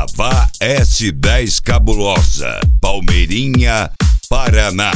Vavá S10 Cabulosa, Palmeirinha, Paraná.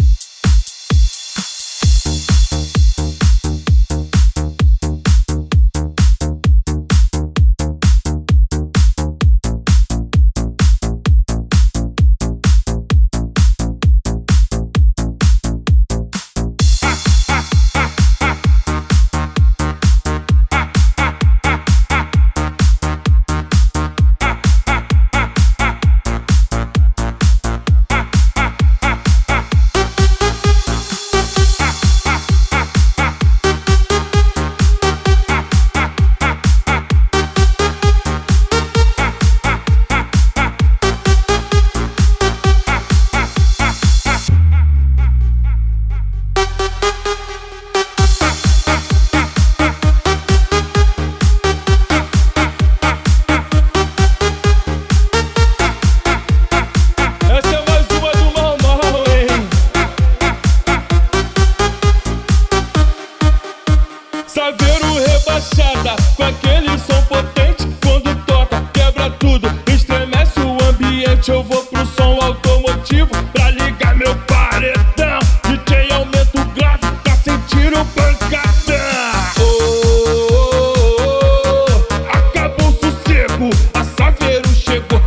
Saveiro rebaixada, com aquele som potente. Quando toca, quebra tudo, estremece o ambiente. Eu vou pro som automotivo pra ligar meu paredão. DJ aumenta o grave pra sentir o pancadão. Oh, oh, oh, oh. Acabou o sossego, a Saveiro chegou.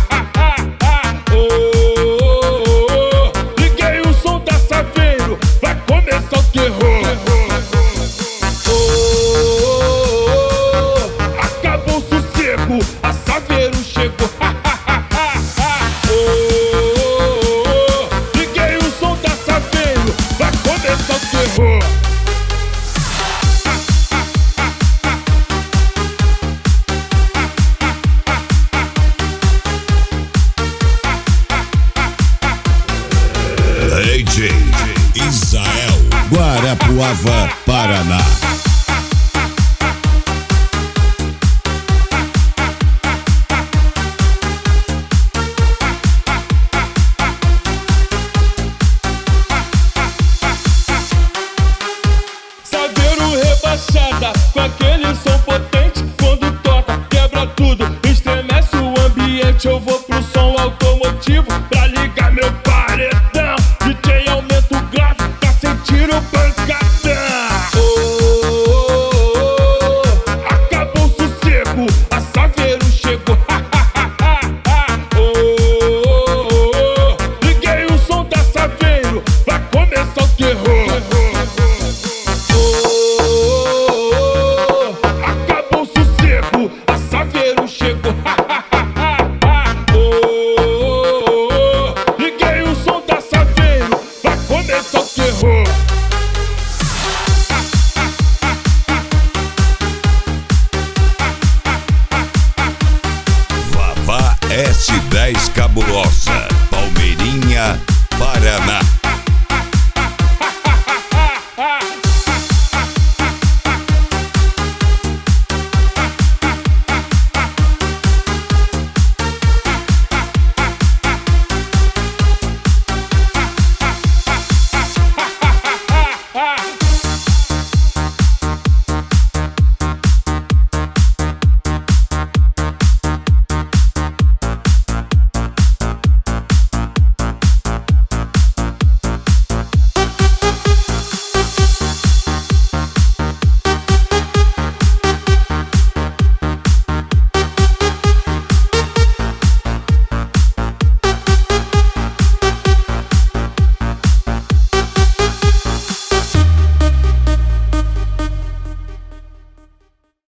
Oh, oh, oh. Liguei o som da Saveiro, vai começar o terror. A Saveiro chegou. Liguei o som da Saveiro, vai começar o terror. DJ Israel, Guarapuava, Paraná. Com aquele som potente, quando toca, quebra tudo, estremece o ambiente. Eu vou pro som automotivo pra ligar meu paredão. DJ aumenta o grave pra sentir o pancadão.